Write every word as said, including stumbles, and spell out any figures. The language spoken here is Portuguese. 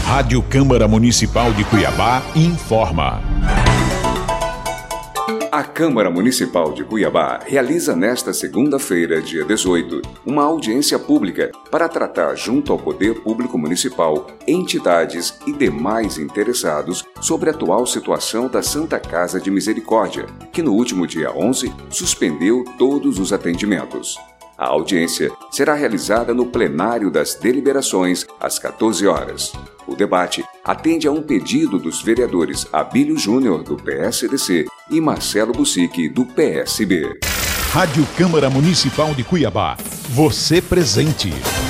Rádio Câmara Municipal de Cuiabá informa. A Câmara Municipal de Cuiabá realiza nesta segunda-feira, dia dezoito, uma audiência pública para tratar junto ao Poder Público Municipal, entidades e demais interessados sobre a atual situação da Santa Casa de Misericórdia, que no último dia onze suspendeu todos os atendimentos. A audiência será realizada no plenário das deliberações às quatorze horas. O debate atende a um pedido dos vereadores Abílio Júnior, do P S D C, e Marcelo Bucique, do P S B. Rádio Câmara Municipal de Cuiabá. Você presente.